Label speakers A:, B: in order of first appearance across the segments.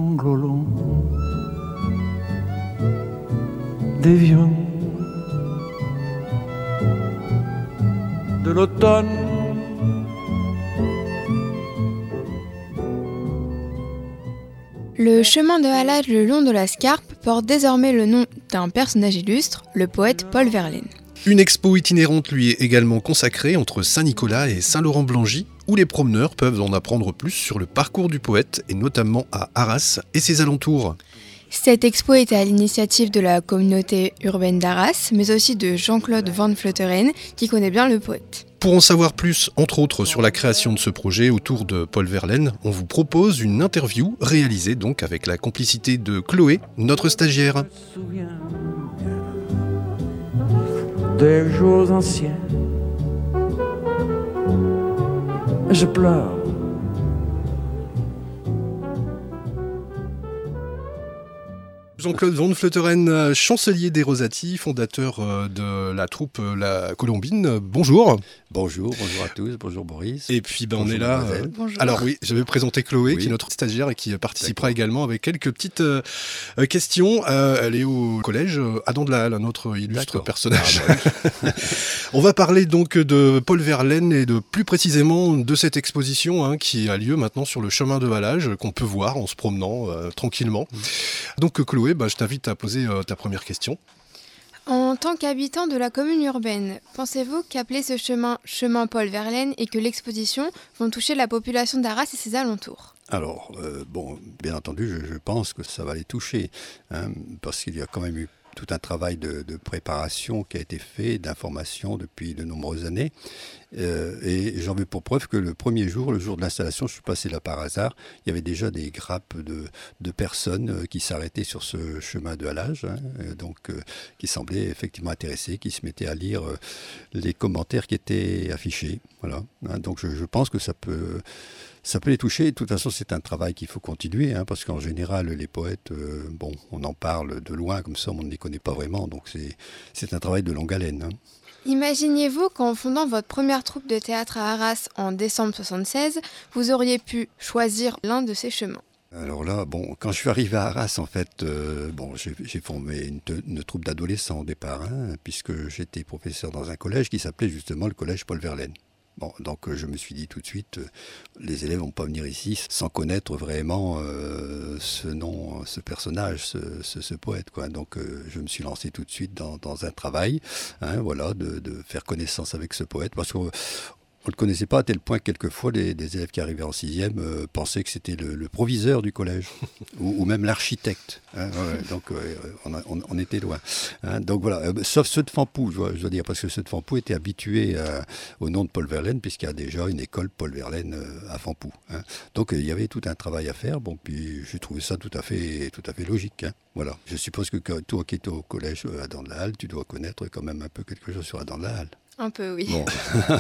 A: l'angle long des vieux de l'automne.
B: Le chemin de halage le long de la Scarpe porte désormais le nom d'un personnage illustre, le poète Paul Verlaine.
C: Une expo itinérante lui est également consacrée entre Saint-Nicolas et Saint-Laurent-Blangy, où les promeneurs peuvent en apprendre plus sur le parcours du poète, et notamment à Arras et ses alentours.
B: Cette expo est à l'initiative de la communauté urbaine d'Arras, mais aussi de Jean-Claude Van Vleuteren, qui connaît bien le poète.
C: Pour en savoir plus, entre autres, sur la création de ce projet autour de Paul Verlaine, on vous propose une interview réalisée donc avec la complicité de Chloé, notre stagiaire.
A: Je me souviens des jours anciens. Je pleure.
C: Jean-Claude Van Vleuteren, chancelier des Rosati, fondateur de la troupe La Colombine. Bonjour.
D: Bonjour à tous, bonjour Boris.
C: Et puis on
D: bonjour
C: est là.
B: Bonjour.
C: Alors oui, je vais présenter Chloé,
D: Oui.
C: qui est notre stagiaire et qui participera
D: D'accord.
C: également avec quelques petites questions. Elle est au collège Adam de la Halle, notre illustre
D: D'accord.
C: personnage.
D: Ah,
C: On va parler donc de Paul Verlaine et de plus précisément de cette exposition qui a lieu maintenant sur le chemin de halage qu'on peut voir en se promenant tranquillement. Donc Chloé, je t'invite à poser ta première question.
B: En tant qu'habitant de la commune urbaine, pensez-vous qu'appeler ce chemin Paul Verlaine et que l'exposition vont toucher la population d'Arras et ses alentours ?
D: Alors, bien entendu, je pense que ça va les toucher, parce qu'il y a quand même eu tout un travail de préparation qui a été fait, d'information depuis de nombreuses années. Et j'en veux pour preuve que le premier jour, le jour de l'installation, je suis passé là par hasard, il y avait déjà des grappes de personnes qui s'arrêtaient sur ce chemin de halage, qui semblaient effectivement intéressées, qui se mettaient à lire les commentaires qui étaient affichés. Voilà. Donc je pense que ça peut les toucher. De toute façon, c'est un travail qu'il faut continuer, parce qu'en général, les poètes, on en parle de loin, comme ça, on ne les connaît pas vraiment. Donc c'est un travail de longue haleine.
B: Imaginez-vous qu'en fondant votre première troupe de théâtre à Arras en décembre 1976, vous auriez pu choisir l'un de ces chemins.
D: Alors là, quand je suis arrivé à Arras, en fait, j'ai formé une troupe d'adolescents au départ, puisque j'étais professeur dans un collège qui s'appelait justement le collège Paul Verlaine. Donc je me suis dit tout de suite, les élèves vont pas venir ici sans connaître vraiment ce nom, ce personnage, ce poète, quoi. Donc je me suis lancé tout de suite dans un travail, de faire connaissance avec ce poète, parce qu'on ne le connaissait pas à tel point que quelquefois des élèves qui arrivaient en 6e pensaient que c'était le proviseur du collège ou même l'architecte. Donc on était loin. Donc voilà, sauf ceux de Fampou, je dois dire, parce que ceux de Fampou étaient habitués au nom de Paul Verlaine, puisqu'il y a déjà une école Paul Verlaine à Fampou. Donc il y avait tout un travail à faire. Puis j'ai trouvé ça tout à fait logique. Voilà. Je suppose que toi qui es au collège Adam de la Halle, tu dois connaître quand même un peu quelque chose sur Adam de la Halle.
B: Un peu, oui.
D: Bon.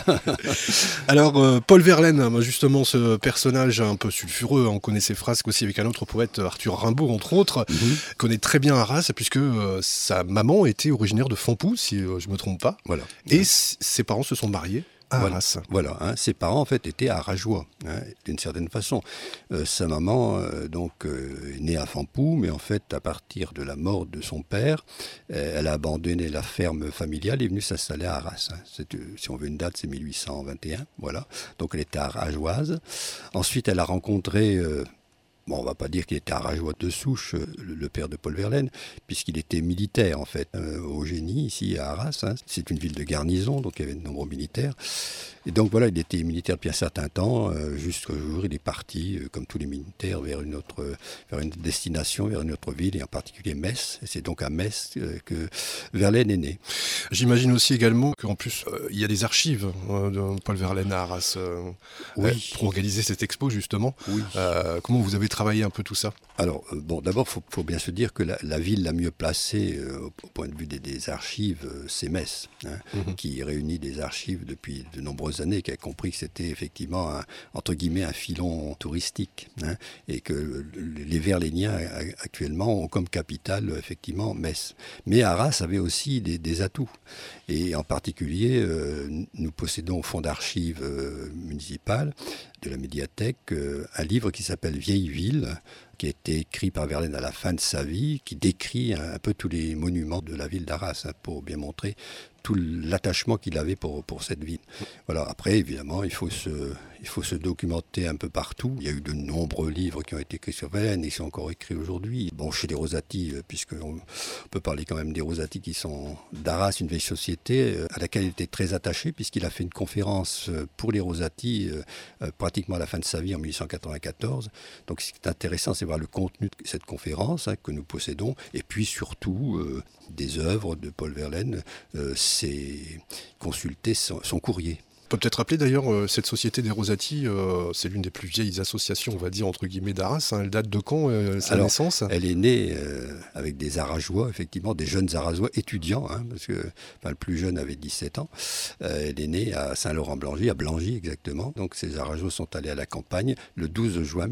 C: Alors, Paul Verlaine, justement, ce personnage un peu sulfureux, on connaît ses frasques aussi avec un autre poète, Arthur Rimbaud, entre autres, connaît très bien Arras, puisque sa maman était originaire de Fampou, si je ne me trompe pas.
D: Voilà.
C: Et ses parents se sont mariés à Arras.
D: Voilà, ses parents en fait étaient arageois, d'une certaine façon. Sa maman est née à Fampou, mais en fait à partir de la mort de son père, elle a abandonné la ferme familiale et est venue s'installer à Arras. Si on veut une date, c'est 1821, voilà. Donc elle était arageoise. Ensuite, elle a rencontré on ne va pas dire qu'il était arageois de souche, le père de Paul Verlaine, puisqu'il était militaire, en fait, au Génie, ici à Arras. C'est une ville de garnison, donc il y avait de nombreux militaires. Et donc voilà, il était militaire depuis un certain temps, jusqu'au jour où il est parti, comme tous les militaires, vers une destination, vers une autre ville, et en particulier Metz. Et c'est donc à Metz que Verlaine est né.
C: J'imagine aussi également qu'en plus, il y a des archives de Paul Verlaine à Arras pour organiser cette expo, justement.
D: Oui.
C: Comment vous avez travaillé un peu tout ça ?
D: Alors, d'abord, faut bien se dire que la ville la mieux placée au point de vue des archives, c'est Metz, qui réunit des archives depuis de nombreuses années, qui a compris que c'était effectivement, entre guillemets, un filon touristique, et que les Verlainiens actuellement ont comme capitale, effectivement, Metz. Mais Arras avait aussi des atouts. Et en particulier, nous possédons au fonds d'archives municipales de la médiathèque un livre qui s'appelle Vieille ville, qui a été écrit par Verlaine à la fin de sa vie, qui décrit un peu tous les monuments de la ville d'Arras, pour bien montrer tout l'attachement qu'il avait pour cette ville. Voilà. Après, évidemment, il faut se documenter un peu partout. Il y a eu de nombreux livres qui ont été écrits sur Verlaine et qui sont encore écrits aujourd'hui. Bon, chez les Rosati, puisqu'on peut parler quand même des Rosati qui sont d'Arras, une vieille société à laquelle il était très attaché, puisqu'il a fait une conférence pour les Rosati pratiquement à la fin de sa vie en 1894. Donc, ce qui est intéressant, c'est voir le contenu de cette conférence que nous possédons, et puis surtout des œuvres de Paul Verlaine. C'est consulter son courrier.
C: On peut peut-être rappeler d'ailleurs cette société des Rosati, c'est l'une des plus vieilles associations, on va dire, entre guillemets, d'Arras. Elle date de quand, sa naissance ?
D: Elle est née avec des Arageois, effectivement, des jeunes Arageois étudiants, parce que le plus jeune avait 17 ans. Elle est née à Saint-Laurent-Blangy, à Blangy exactement. Donc ces Arageois sont allés à la campagne le 12 juin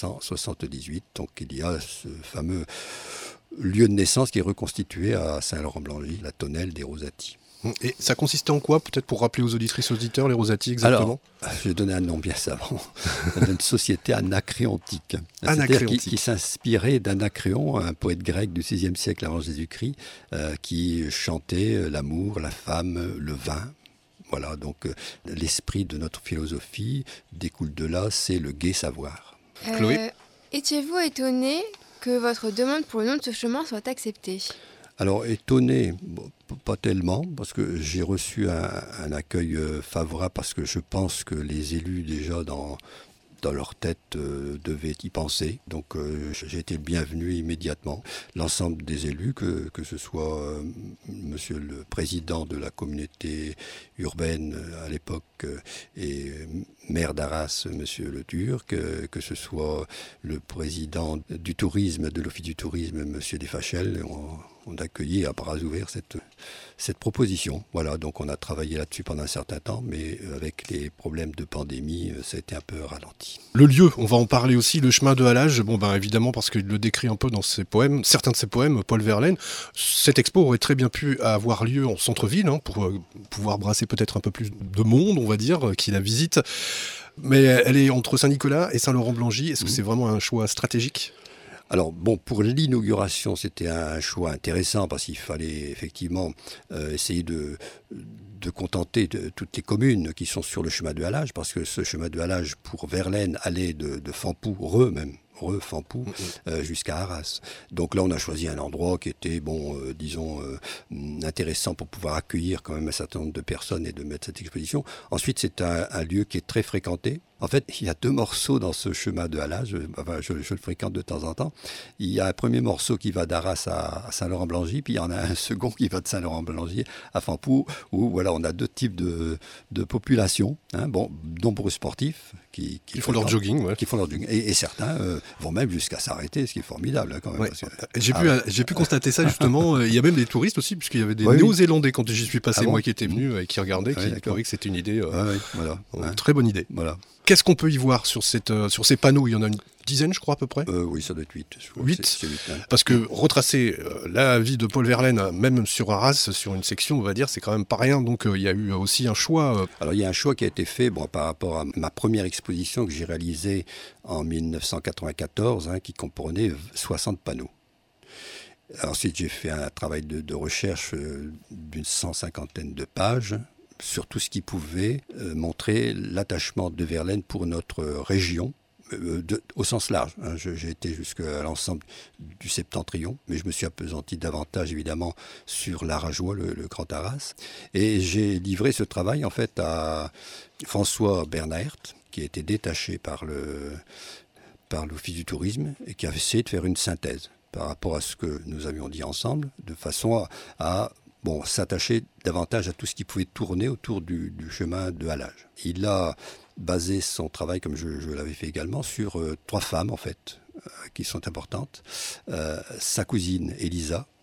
D: 1778. Donc il y a ce fameux lieu de naissance qui est reconstitué à Saint-Laurent-Blangy, la tonnelle des Rosati.
C: Et ça consistait en quoi, peut-être pour rappeler aux auditrices auditeurs, les Rosati exactement ?
D: Alors, je vais donner un nom bien savant. Une société anacréontique.
C: Anacréontique.
D: Qui s'inspirait d'Anacréon, un poète grec du VIe siècle avant Jésus-Christ, qui chantait l'amour, la femme, le vin. Voilà, donc l'esprit de notre philosophie découle de là, c'est le gai savoir.
C: Chloé ?
B: Étiez-vous étonné que votre demande pour le nom de ce chemin soit acceptée ?
D: Alors, étonné, pas tellement, parce que j'ai reçu un accueil favorable, parce que je pense que les élus, déjà, dans leur tête, devaient y penser. Donc, j'ai été le bienvenu immédiatement. L'ensemble des élus, que ce soit monsieur le président de la communauté urbaine à l'époque et maire d'Arras, monsieur Le Turc, que ce soit le président du tourisme, de l'Office du tourisme, monsieur Desfachel, on a accueilli à bras ouverts cette proposition. Voilà, donc on a travaillé là-dessus pendant un certain temps, mais avec les problèmes de pandémie, ça a été un peu ralenti.
C: Le lieu, on va en parler aussi, le chemin de halage, évidemment parce qu'il le décrit un peu dans ses poèmes, certains de ses poèmes, Paul Verlaine. Cette expo aurait très bien pu avoir lieu en centre-ville, pour pouvoir brasser peut-être un peu plus de monde, on va dire, qui la visite. Mais elle est entre Saint-Nicolas et Saint-Laurent-Blangy. Est-ce que c'est vraiment un choix stratégique ?
D: Alors pour l'inauguration, c'était un choix intéressant parce qu'il fallait effectivement essayer de contenter toutes les communes qui sont sur le chemin de halage, parce que ce chemin de halage pour Verlaine allait de Fampou, Fampou, jusqu'à Arras. Donc là, on a choisi un endroit qui était, intéressant pour pouvoir accueillir quand même un certain nombre de personnes et de mettre cette exposition. Ensuite, c'est un lieu qui est très fréquenté. En fait, il y a 2 morceaux dans ce chemin de halage. Je le fréquente de temps en temps. Il y a un premier morceau qui va d'Arras à Saint-Laurent-Blangy, puis il y en a un second qui va de Saint-Laurent-Blangy à Fampou, où voilà, on a 2 types de populations. Nombreux sportifs qui
C: font leur jogging. Ouais.
D: Qui font leur jogging. Et certains vont même jusqu'à s'arrêter, ce qui est formidable quand même.
C: Ouais. J'ai pu constater ça justement. Il y a même des touristes aussi, puisqu'il y avait des Néo-Zélandais quand j'y suis passé, moi qui étais venu et qui regardaient, qui trouvaient que c'était une idée. Très bonne idée.
D: Voilà.
C: Qu'est-ce qu'on peut y voir sur ces panneaux ? Il y en a une dizaine, je crois, à peu près.
D: Oui, ça doit être 8.
C: 8 Parce que retracer la vie de Paul Verlaine, même sur Arras, sur une section, on va dire, c'est quand même pas rien. Donc il y a eu aussi un choix.
D: Alors il y a un choix qui a été fait par rapport à ma première exposition que j'ai réalisée en 1994, qui comprenait 60 panneaux. Ensuite, j'ai fait un travail de recherche d'une 150aine de pages, sur tout ce qui pouvait montrer l'attachement de Verlaine pour notre région, au sens large. J'ai été jusqu'à l'ensemble du septentrion, mais je me suis appesanti davantage évidemment sur l'Arageois, le Grand Arras. Et j'ai livré ce travail en fait à François Bernhert, qui a été détaché par l'Office du tourisme et qui a essayé de faire une synthèse par rapport à ce que nous avions dit ensemble, de façon à s'attacher davantage à tout ce qui pouvait tourner autour du chemin de halage. Il a basé son travail, comme je l'avais fait également, sur 3 femmes, en fait, qui sont importantes. Sa cousine, Elisa,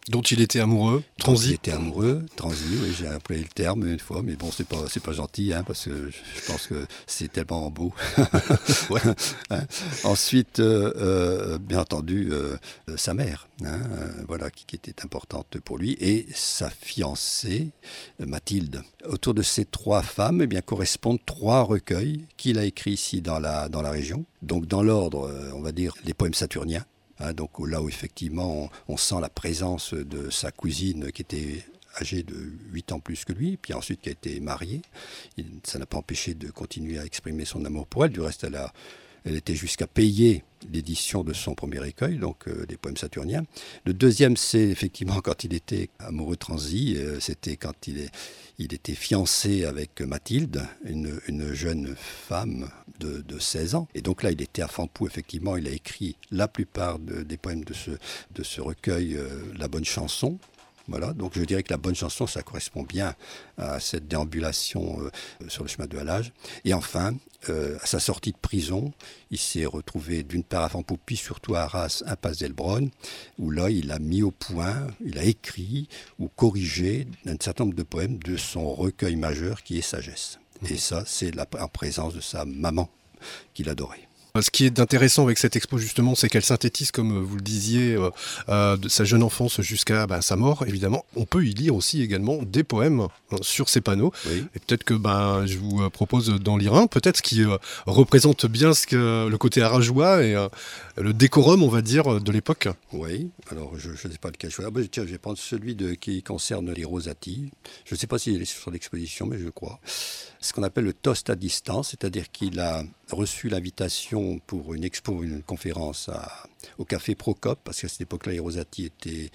C: Dont il était amoureux,
D: Il
C: transi.
D: était amoureux, transi, oui, j'ai employé le terme une fois, mais bon, c'est pas gentil, hein, parce que je pense que c'est tellement beau.
C: Ouais.
D: Hein. Ensuite, bien entendu, sa mère, hein, voilà, qui était importante pour lui, et sa fiancée, Mathilde. Autour de ces trois femmes, eh bien, correspondent trois recueils qu'il a écrits ici dans la région. Donc, dans l'ordre, on va dire, les poèmes saturniens. Hein, donc là où effectivement on sent la présence de sa cousine qui était âgée de 8 ans plus que lui, puis ensuite qui a été mariée. Ça n'a pas empêché de continuer à exprimer son amour pour elle. Du reste, elle était jusqu'à payer l'édition de son premier recueil, donc des poèmes saturniens. Le deuxième, c'est effectivement quand il était amoureux transi, c'était quand il était fiancé avec Mathilde, une jeune femme de 16 ans. Et donc là, il était à Fampoux, effectivement, il a écrit la plupart des poèmes de ce recueil, La Bonne Chanson. Voilà, donc je dirais que La Bonne Chanson, ça correspond bien à cette déambulation sur le chemin de halage. Et enfin, à sa sortie de prison, il s'est retrouvé d'une part à Fampoux, puis surtout à Arras, impasse d'Elbronn, où là, il a mis au point, il a écrit ou corrigé un certain nombre de poèmes de son recueil majeur qui est Sagesse. Et ça, c'est en présence de sa maman qu'il adorait.
C: Ce qui est intéressant avec cette expo justement, c'est qu'elle synthétise, comme vous le disiez, de sa jeune enfance jusqu'à sa mort, évidemment. On peut y lire aussi également des poèmes sur ces panneaux.
D: Oui.
C: Et peut-être que je vous propose d'en lire un, peut-être ce qui représente bien le côté arageois et le décorum, on va dire, de l'époque.
D: Oui, alors je ne sais pas lequel choisir. Tiens, je vais prendre celui qui concerne les Rosati. Je ne sais pas s'il est sur l'exposition, mais je crois. Ce qu'on appelle le toast à distance, c'est-à-dire qu'il a reçu l'invitation pour une conférence au Café Procope, parce qu'à cette époque-là, les Rosati étaient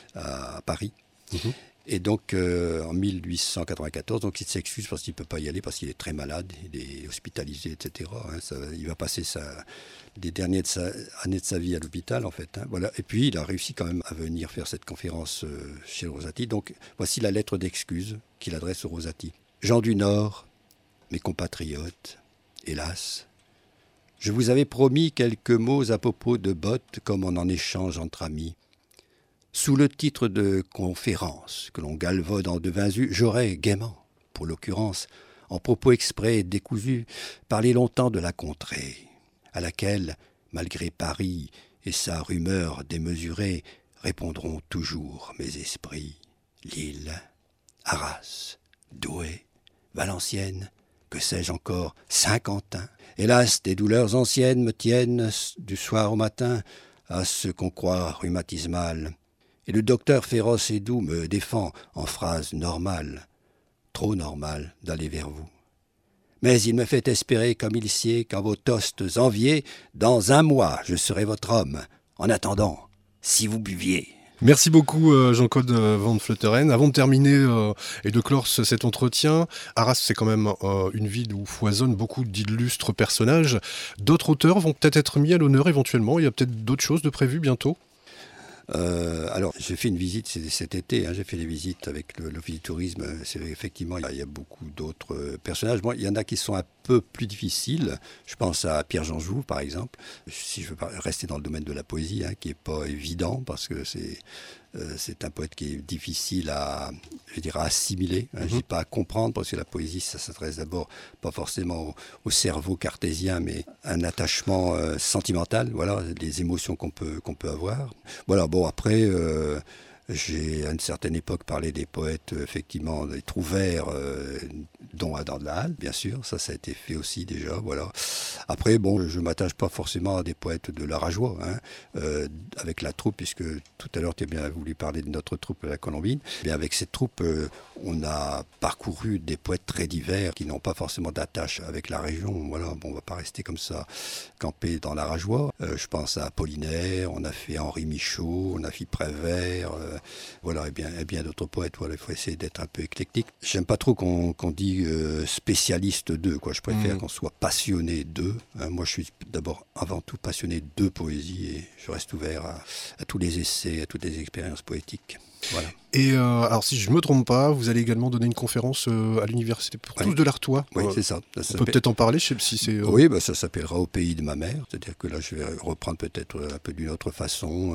D: à Paris. Mm-hmm. Et donc, en 1894, donc il s'excuse parce qu'il ne peut pas y aller, parce qu'il est très malade, il est hospitalisé, etc. Il va passer les dernières années de sa vie à l'hôpital, en fait. Hein, voilà. Et puis, il a réussi quand même à venir faire cette conférence chez les Rosati. Donc, voici la lettre d'excuse qu'il adresse aux Rosati. Gens du Nord, mes compatriotes, hélas, je vous avais promis quelques mots à propos de bottes comme on en échange entre amis. Sous le titre de conférence que l'on galvaude en devins us, j'aurais gaiement, pour l'occurrence, en propos exprès et décousus, parlé longtemps de la contrée, à laquelle, malgré Paris et sa rumeur démesurée, répondront toujours mes esprits. Lille, Arras, Douai, Valenciennes, que sais-je encore, Saint-Quentin. Hélas, des douleurs anciennes me tiennent du soir au matin à ce qu'on croit rhumatismal. Et le docteur féroce et doux me défend en phrases normales, trop normales d'aller vers vous. Mais il me fait espérer comme il sied qu'en vos tostes enviés, dans 1 mois je serai votre homme. En attendant, si vous buviez...
C: Merci beaucoup Jean-Claude Van Vleuteren. Avant de terminer et de clore cet entretien, Arras c'est quand même une ville où foisonnent beaucoup d'illustres personnages. D'autres auteurs vont peut-être être mis à l'honneur éventuellement. Il y a peut-être d'autres choses de prévues bientôt.
D: Alors, j'ai fait une visite cet été, hein, j'ai fait des visites avec l'Office du tourisme. C'est effectivement, il y a beaucoup d'autres personnages. Bon, il y en a qui sont un peu plus difficiles. Je pense à Pierre-Jean Jouve, par exemple. Si je veux rester dans le domaine de la poésie, hein, qui n'est pas évident, parce que c'est un poète qui est difficile à assimiler. Hein, je dis pas à comprendre, parce que la poésie, ça s'adresse d'abord pas forcément au cerveau cartésien, mais un attachement sentimental. Voilà, les émotions qu'on peut avoir. Voilà. Bon, après, j'ai à une certaine époque parlé des poètes, effectivement, des Trouvères, dont Adam de la Halle, bien sûr. Ça a été fait aussi déjà. Voilà. Après, bon, je ne m'attache pas forcément à des poètes de l'Arageois, hein, avec la troupe, puisque tout à l'heure, tu as bien voulu parler de notre troupe la Colombine. Mais avec cette troupe, on a parcouru des poètes très divers qui n'ont pas forcément d'attache avec la région. Voilà, bon, on ne va pas rester comme ça, campé dans l'Arageois. Je pense à Apollinaire, on a fait Henri Michaud, on a fait Prévert, voilà, et bien d'autres poètes. Voilà, il faut essayer d'être un peu éclectique. J'aime pas trop qu'on dise spécialiste d'eux, quoi. Je préfère qu'on soit passionné d'eux. Hein, moi, je suis d'abord, avant tout, passionné de poésie et je reste ouvert à tous les essais, à toutes les expériences poétiques. Voilà.
C: Et alors, si je ne me trompe pas, vous allez également donner une conférence à l'université pour tous de l'Artois.
D: Oui, c'est ça.
C: On peut peut-être en parler, je sais pas si c'est...
D: Oui, ça s'appellera Au pays de ma mère. C'est-à-dire que là, je vais reprendre peut-être un peu d'une autre façon,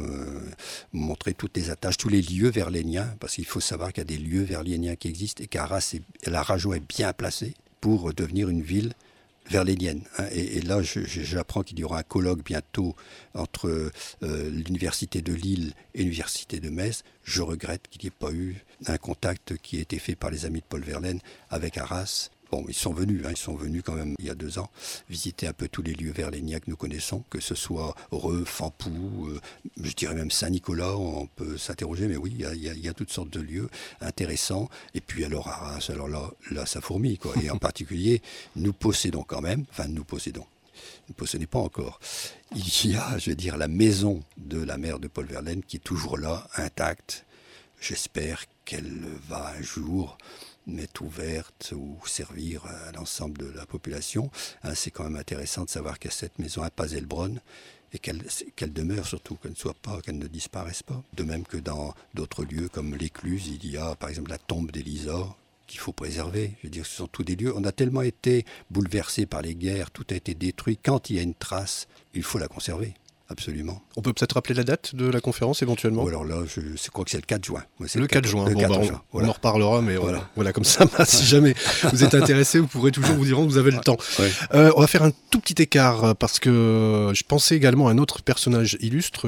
D: montrer toutes les attaches, tous les lieux verléniens, parce qu'il faut savoir qu'il y a des lieux verléniens qui existent et qu'Arras, la Rajo est bien placée pour devenir une ville verlénienne. Et là, j'apprends qu'il y aura un colloque bientôt entre l'université de Lille et l'université de Metz. Je regrette qu'il n'y ait pas eu un contact qui a été fait par les amis de Paul Verlaine avec Arras. Bon, ils sont venus quand même il y a 2 ans visiter un peu tous les lieux verléniens que nous connaissons, que ce soit Reux, Fampoux, je dirais même Saint-Nicolas, on peut s'interroger, mais oui, il y a toutes sortes de lieux intéressants. Et puis alors Arras, alors là ça fourmille, quoi. Et en particulier, nous possédons, ne possédez pas encore. Il y a, je veux dire, la maison de la mère de Paul Verlaine qui est toujours là, intacte. J'espère qu'elle va un jour m'être ouverte ou servir à l'ensemble de la population. C'est quand même intéressant de savoir qu'il y a cette maison à Pazelbronn et qu'elle demeure surtout, qu'elle ne disparaisse pas. De même que dans d'autres lieux comme l'Écluse, il y a par exemple la tombe d'Élisa qu'il faut préserver. Je veux dire, ce sont tous des lieux. On a tellement été bouleversés par les guerres, tout a été détruit. Quand il y a une trace, il faut la conserver. Absolument.
C: On peut peut-être rappeler la date de la conférence éventuellement.
D: Alors là, je crois que c'est le 4 juin. Ouais,
C: le 4 juin. On en reparlera, mais
D: voilà
C: comme ça, si jamais vous êtes intéressé, vous pourrez toujours vous dire que vous avez le temps.
D: Ouais.
C: On va faire un tout petit écart parce que je pensais également à un autre personnage illustre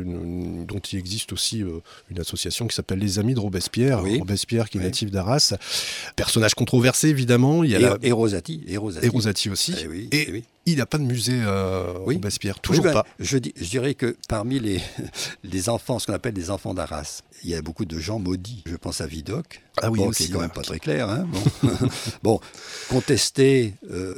C: dont il existe aussi une association qui s'appelle Les Amis de Robespierre.
D: Oui.
C: Robespierre qui est natif d'Arras. Personnage controversé évidemment. Il y a
D: et Rosati
C: aussi.
D: Oui.
C: Il n'y a pas de musée Robespierre, toujours pas.
D: Je dirais que parmi les enfants, ce qu'on appelle les enfants d'Arras, il y a beaucoup de gens maudits. Je pense à Vidocq,
C: aussi,
D: qui est quand même pas très clair. Bon, contester,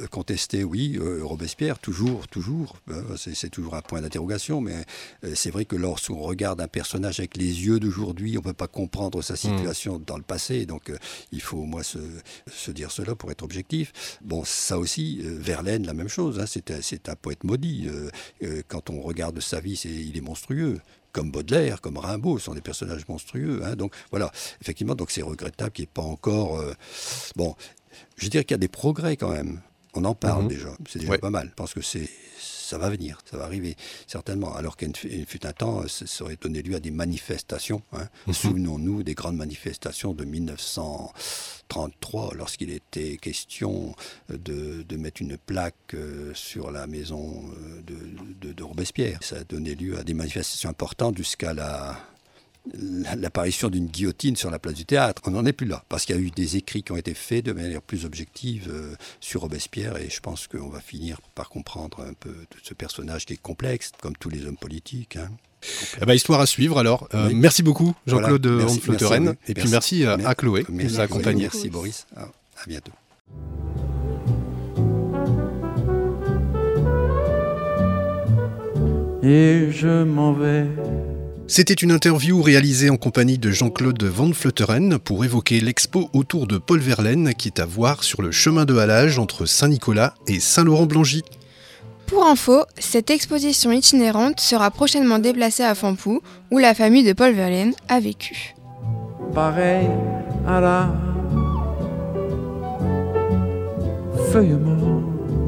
D: oui, Robespierre, toujours. C'est toujours un point d'interrogation, mais c'est vrai que lorsqu'on regarde un personnage avec les yeux d'aujourd'hui, on ne peut pas comprendre sa situation dans le passé, donc il faut au moins se dire cela pour être objectif. Bon, ça aussi, Verlaine, la même chose. C'est un poète maudit. Quand on regarde sa vie, il est monstrueux. Comme Baudelaire, comme Rimbaud, sont des personnages monstrueux. Donc voilà, effectivement, donc c'est regrettable qu'il n'y ait pas encore... Bon, je dirais qu'il y a des progrès quand même. On en parle déjà, c'est déjà pas mal. Je pense que ça va venir, ça va arriver, certainement. Alors qu'il fut un temps, ça aurait donné lieu à des manifestations. Souvenons-nous des grandes manifestations de 1933, lorsqu'il était question de mettre une plaque sur la maison de Robespierre. Ça a donné lieu à des manifestations importantes jusqu'à l'apparition d'une guillotine sur la place du Théâtre. On n'en est plus là, parce qu'il y a eu des écrits qui ont été faits de manière plus objective sur Robespierre, et je pense qu'on va finir par comprendre un peu ce personnage qui est complexe, comme tous les hommes politiques.
C: Histoire à suivre alors.
D: Oui.
C: Merci beaucoup Jean-Claude Van
D: Merci,
C: Vleuteren, et puis merci à Chloé qui nous a accompagnés.
D: Merci Boris, à bientôt.
A: Et je m'en vais.
C: C'était une interview réalisée en compagnie de Jean-Claude Van Vleuteren pour évoquer l'expo autour de Paul Verlaine qui est à voir sur le chemin de halage entre Saint-Nicolas et Saint-Laurent-Blangy.
B: Pour info, cette exposition itinérante sera prochainement déplacée à Fampoux, où la famille de Paul Verlaine a vécu.
A: Pareil à la feuille morte.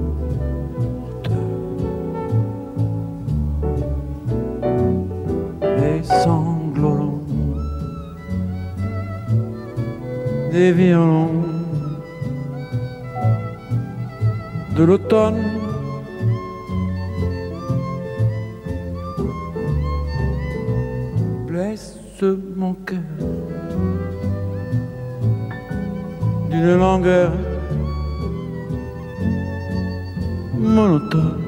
A: Les sanglots longs des violons de l'automne. Blesse mon cœur d'une langueur monotone.